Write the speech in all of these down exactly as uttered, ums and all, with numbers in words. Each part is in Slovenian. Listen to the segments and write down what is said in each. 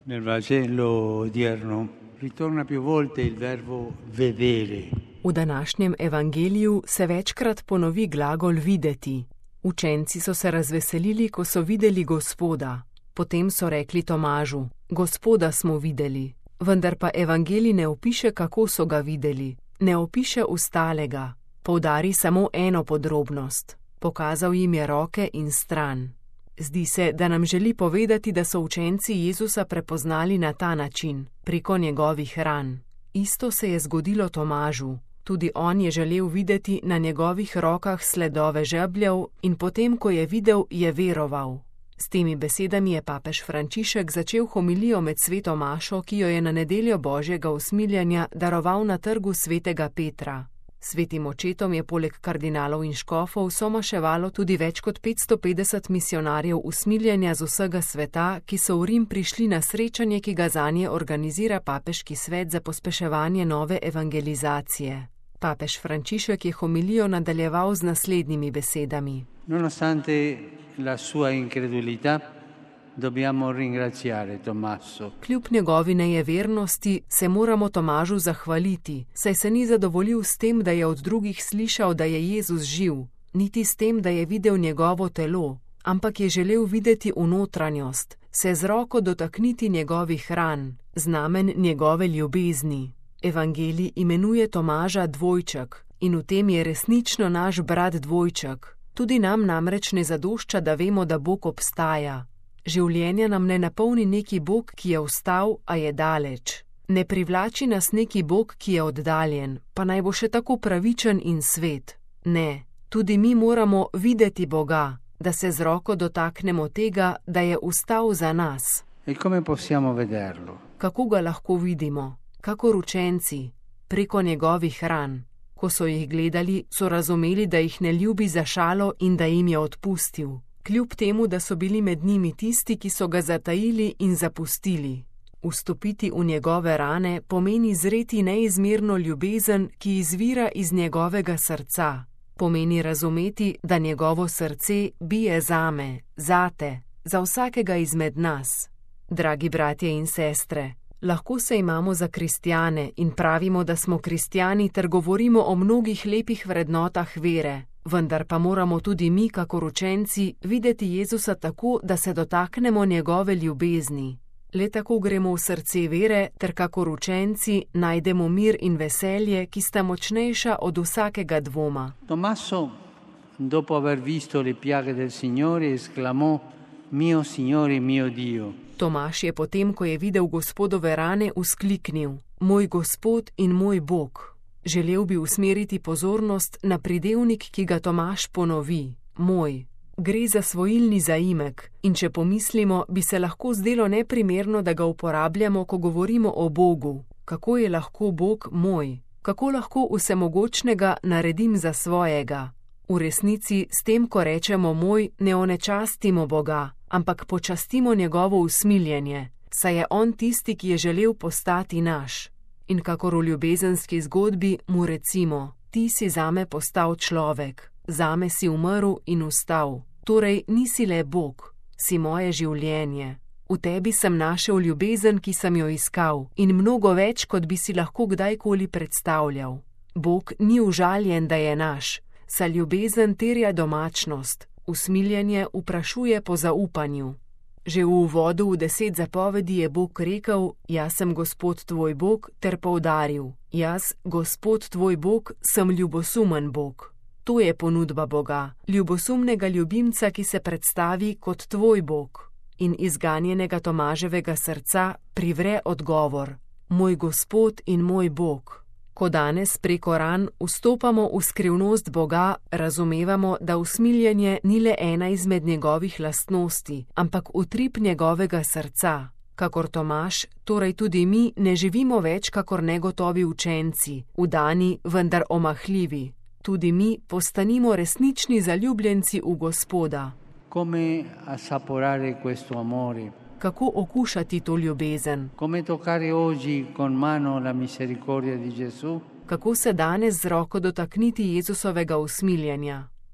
Nel Vangelo odierno ritorna più volte il verbo vedere. V današnjem evangeliju se večkrat ponovi glagol videti. Učenci so se razveselili, ko so videli Gospoda. Potem so rekli Tomažu: Gospoda smo videli. Vendar pa evangelij ne opiše, kako so ga videli. Ne opiše ostalega. Poudari samo eno podrobnost. Pokazal jim je roke in stran. Zdi se, da nam želi povedati, da so učenci Jezusa prepoznali na ta način, preko njegovih ran. Isto se je zgodilo Tomažu. Tudi on je želel videti na njegovih rokah sledove žebljev in potem, ko je videl, je veroval. S temi besedami je papež Frančišek začel homilijo med sveto mašo, ki jo je na nedeljo Božjega usmiljenja daroval na trgu svetega Petra. Svetim očetom je poleg kardinalov in škofov somaševalo tudi več kot petsto petdeset misionarjev usmiljenja z vsega sveta, ki so v Rim prišli na srečanje, ki ga zanje organizira papeški svet za pospeševanje nove evangelizacije. Papež Frančišek je homilijo nadaljeval z naslednjimi besedami. Nonostante la sua incredulità, dobbiamo ringraziare Tommaso. Kljub njegovi nejevernosti se moramo Tomažu zahvaliti, saj se ni zadovoljil s tem, da je od drugih slišal, da je Jezus živ, niti s tem, da je videl njegovo telo, ampak je želel videti v notranjost, se z roko dotakniti njegovih ran, znamen njegove ljubezni. Evangelij imenuje Tomaža dvojček in v tem je resnično naš brat dvojček. Tudi nam namreč ne zadošča, da vemo, da Bog obstaja. Življenja nam ne napolni neki Bog, ki je vstal, a je daleč. Ne privlači nas neki Bog, ki je oddaljen, pa naj bo še tako pravičen in svet. Ne, tudi mi moramo videti Boga, da se z roko dotaknemo tega, da je vstal za nas. E come possiamo vederlo? Kako ga lahko vidimo? Kakor učenci, preko njegovih ran. Ko so jih gledali, so razumeli, da jih ne ljubi za šalo in da jim je odpustil. Kljub temu, da so bili med njimi tisti, ki so ga zatajili in zapustili. Vstopiti v njegove rane pomeni zreti neizmerno ljubezen, ki izvira iz njegovega srca. Pomeni razumeti, da njegovo srce bije zame, zate, za vsakega izmed nas. Dragi bratje in sestre, lahko se imamo za kristjane in pravimo, da smo kristjani ter govorimo o mnogih lepih vrednotah vere. Vendar pa moramo tudi mi, kakor učenci, videti Jezusa tako, da se dotaknemo njegove ljubezni. Le tako gremo v srce vere, ter kakor učenci najdemo mir in veselje, ki sta močnejša od vsakega dvoma. Tommaso, dopo aver visto le piaghe del Signore, esclamò: Mio Signore, mio Dio. Tomaž je potem, ko je videl Gospodove rane, vzkliknil: Moj Gospod in moj Bog. Želel bi usmeriti pozornost na pridevnik, ki ga Tomaž ponovi, moj. Gre za svojilni zaimek in če pomislimo, bi se lahko zdelo neprimerno, da ga uporabljamo, ko govorimo o Bogu. Kako je lahko Bog moj? Kako lahko vsemogočnega naredim za svojega? V resnici s tem, ko rečemo moj, ne onečastimo Boga, ampak počastimo njegovo usmiljenje, saj je on tisti, ki je želel postati naš. In kakor v ljubezenski zgodbi mu recimo: Ti si zame postal človek, zame si umrl in vstal. Torej nisi le Bog, si moje življenje. V tebi sem našel ljubezen, ki sem jo iskal, in mnogo več, kot bi si lahko kdajkoli predstavljal. Bog ni užaljen, da je naš, saj ljubezen terja domačnost, usmiljenje vprašuje po zaupanju. Že v uvodu v deset zapovedi je Bog rekel: Jaz sem Gospod tvoj Bog, ter poudaril: Jaz, Gospod tvoj Bog, sem ljubosumen Bog. To je ponudba Boga, ljubosumnega ljubimca, ki se predstavi kot tvoj Bog. In izganjenega Tomaževega srca privre odgovor: Moj Gospod in moj Bog. Ko danes preko ran vstopamo v skrivnost Boga, razumevamo, da usmiljenje ni le ena izmed njegovih lastnosti, ampak utrip njegovega srca. Kakor Tomaž, torej tudi mi ne živimo več kakor negotovi učenci, vdani, vendar omahljivi. Tudi mi postanimo resnični zaljubljenci v Gospoda. Come assaporare questo amore? Kako okušati to ljubezen? Come toccare oggi con mano la misericordia di Gesù? Kako se danes z roko dotakniti Jezusovega usmiljenja?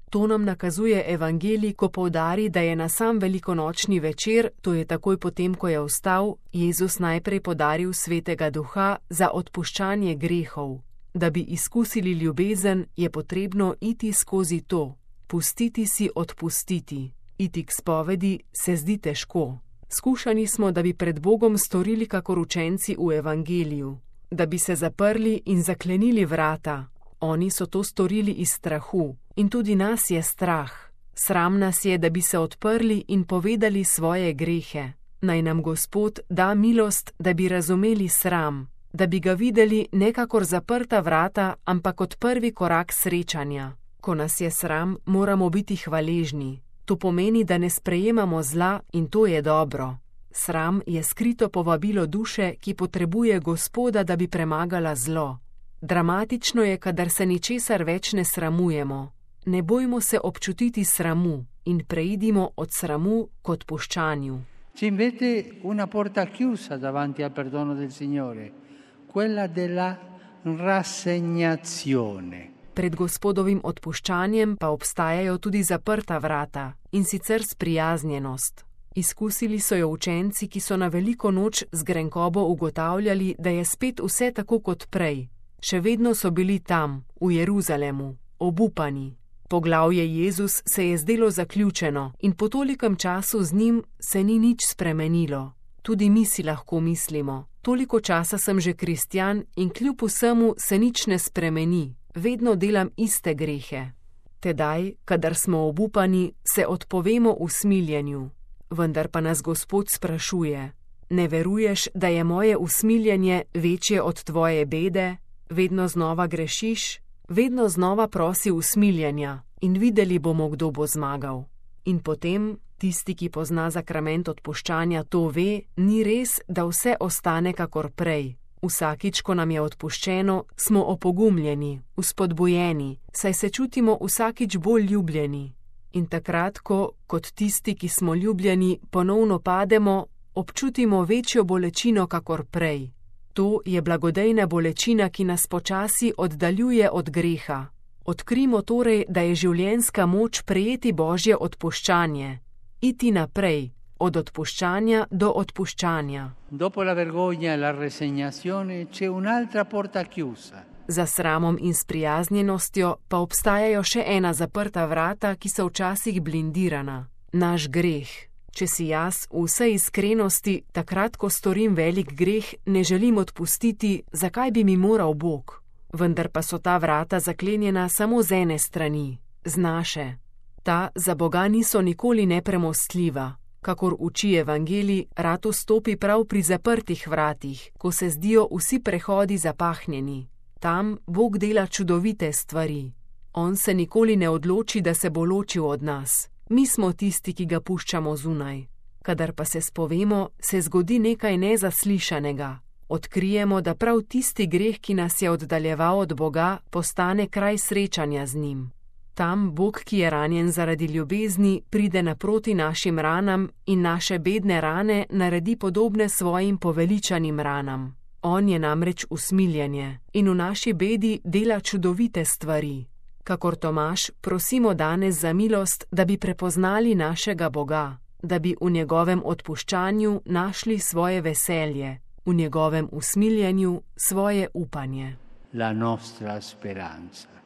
To nam nakazuje evangelij, ko poudari, da je na sam velikonočni večer, to je takoj potem, ko je vstal, Jezus najprej podaril svetega duha za odpuščanje grehov. Da bi izkusili ljubezen, je potrebno iti skozi to, pustiti si odpustiti. Iti k spovedi se zdi težko. Skušani smo, da bi pred Bogom storili kakor učenci v evangeliju, da bi se zaprli in zaklenili vrata. Oni so to storili iz strahu in tudi nas je strah. Sram nas je, da bi se odprli in povedali svoje grehe. Naj nam Gospod da milost, da bi razumeli sram, da bi ga videli ne kakor zaprta vrata, ampak kot prvi korak srečanja. Ko nas je sram, moramo biti hvaležni. To pomeni, da ne sprejemamo zla in to je dobro. Sram je skrito povabilo duše, ki potrebuje Gospoda, da bi premagala zlo. Dramatično je, kadar se ničesar več ne sramujemo. Ne bojmo se občutiti sramu in preidimo od sramu k odpuščanju. C'è invece una porta chiusa davanti al perdono del Signore, quella della rassegnazione. Pred Gospodovim odpuščanjem pa obstajajo tudi zaprta vrata, in sicer sprijaznjenost. Izkusili so jo učenci, ki so na veliko noč z grenkobo ugotavljali, da je spet vse tako kot prej. Še vedno so bili tam, v Jeruzalemu, obupani. Poglavje Jezus se je zdelo zaključeno in po tolikem času z njim se ni nič spremenilo. Tudi mi si lahko mislimo, toliko časa sem že kristjan in kljub vsemu se nič ne spremeni. Vedno delam iste grehe. Tedaj, kadar smo obupani, se odpovemo usmiljenju. Vendar pa nas Gospod sprašuje: ne veruješ, da je moje usmiljenje večje od tvoje bede? Vedno znova grešiš? Vedno znova prosi usmiljenja in videli bomo, kdo bo zmagal. In potem, tisti, ki pozna sakrament odpuščanja, to ve, ni res, da vse ostane kakor prej. Vsakič, ko nam je odpuščeno, smo opogumljeni, vzpodbujeni, saj se čutimo vsakič bolj ljubljeni. In takrat, ko, kot tisti, ki smo ljubljeni, ponovno pademo, občutimo večjo bolečino kakor prej. To je blagodejna bolečina, ki nas počasi oddaljuje od greha. Odkrimo torej, da je življenjska moč prejeti Božje odpuščanje, iti naprej, od odpuščanja do odpuščanja. Dopo la vergogna e la resignazione c'è un'altra porta chiusa. Za sramom in sprijaznjenostjo pa obstajajo še ena zaprta vrata, ki so včasih blindirana. Naš greh. Če si jaz v vsej iskrenosti, takrat, ko storim velik greh, ne želim odpustiti, zakaj bi mi moral Bog? Vendar pa so ta vrata zaklenjena samo z ene strani, z naše. Ta za Boga niso nikoli nepremostljiva. Kakor uči evangelij, rad vstopi prav pri zaprtih vratih, ko se zdijo vsi prehodi zapahnjeni. Tam Bog dela čudovite stvari. On se nikoli ne odloči, da se bo ločil od nas. Mi smo tisti, ki ga puščamo zunaj. Kadar pa se spovemo, se zgodi nekaj nezaslišanega. Odkrijemo, da prav tisti greh, ki nas je oddaljeval od Boga, postane kraj srečanja z njim. Tam Bog, ki je ranjen zaradi ljubezni, pride naproti našim ranam in naše bedne rane naredi podobne svojim poveličanim ranam. On je namreč usmiljenje in v naši bedi dela čudovite stvari. Kakor Tomaž, prosimo danes za milost, da bi prepoznali našega Boga, da bi v njegovem odpuščanju našli svoje veselje, v njegovem usmiljenju svoje upanje. La nostra speranza.